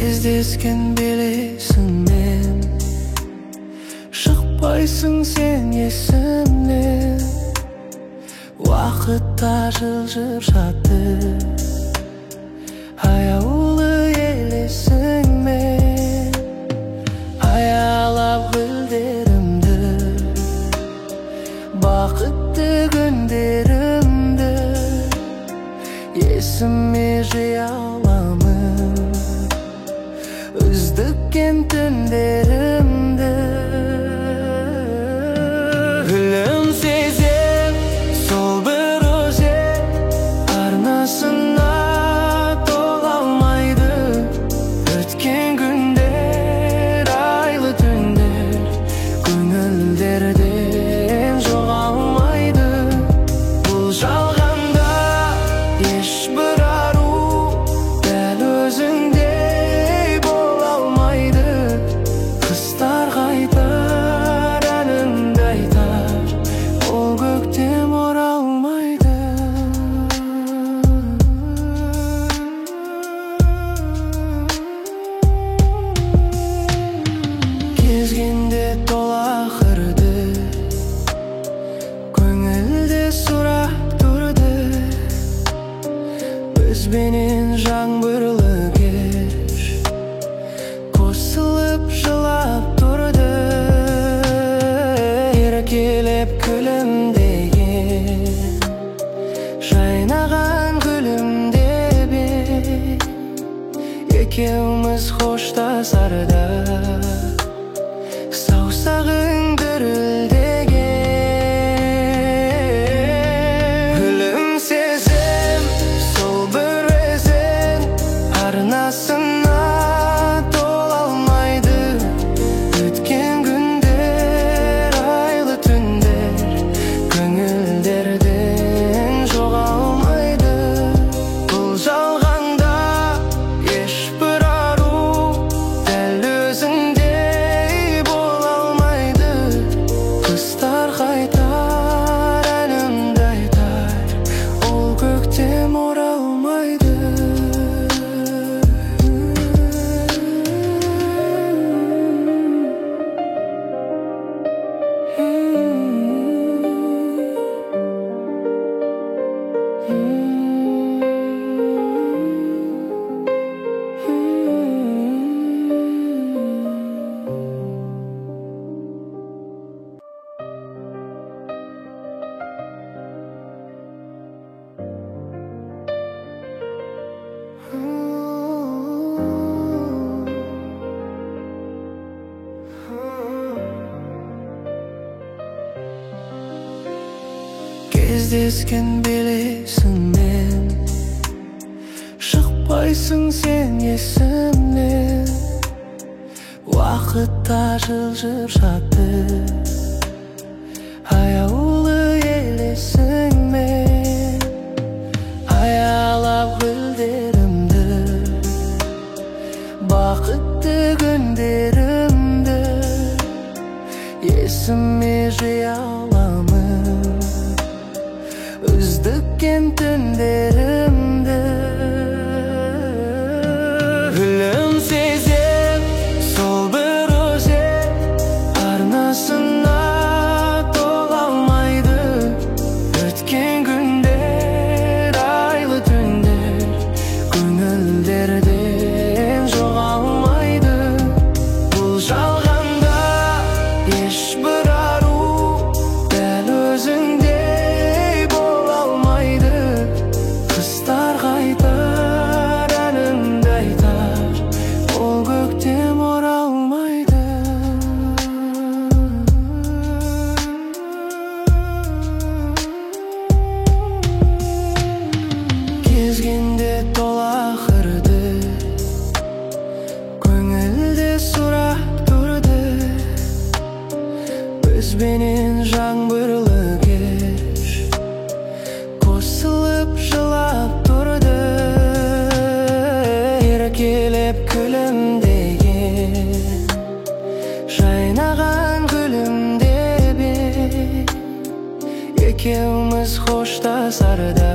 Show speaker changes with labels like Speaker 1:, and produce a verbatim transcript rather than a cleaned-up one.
Speaker 1: Кездескен белесің мен, шықпайсың сен есімнен. Уақытта жылжып жатты аяулы елесіңмен. Аялап гүлдерімді, бақытты күндерімді есіме жия аламын, үздіккен түндерімді. Гүлім сезем, сол бір өзен арнасына тола алмайды. Өткен күндер, айлы түндер көңілдерден жоғалмайды. Бұл жалғанда ешбір ару дәл өзіңдей бола алмайды. Құстар қайтар, әніңді айтар, ол көктем оралмайды. Кезгенде тола қырды, көңілде сұрақ тұрды. Бізбенен жаңбырлы кеш қосылып жылап тұрды. Еркелеп күлімдеген, жайнаған гүлімдеп ең. Екеуміз қоштасарда саусағың дірілдеген. Гүлім сезем, сол бір өзен арнасына тола алмайды. Өткен күндер, айлы түндер көңілдерден жоғалмайды. Бұл жалғанда ешбір ару дәл өзіңдей бола алмайды. Құстар қайтар, әніңді айтар, ол көктем оралмайды. Кездескен белесің мен, шықпайсың сен есімнен. Уақытта жылжып жатты аяулы елесіңмен. Аялап гүлдерімді, бақытты күндерімді есіме жия аламын, үздіккен түндерімді. Гүлім сезем, сол бір өзен арнасына тола алмайды. Өткен күндер, айлы түндер көңілдерден жоғалмайды. Бұл жалғанда ешбір ару дәл өзіңдей бола алмайды. Құстар қайтар, әніңді айтар, ол көктем оралмайды. Кезгенде тола қырды, көңілде сұрақ тұрды. Бізбенен жаңбырлы кеш қосылып жылап тұрды. Еркелеп күлімдеген, жайнаған гүлімдеп ең. Екеуміз қоштасарда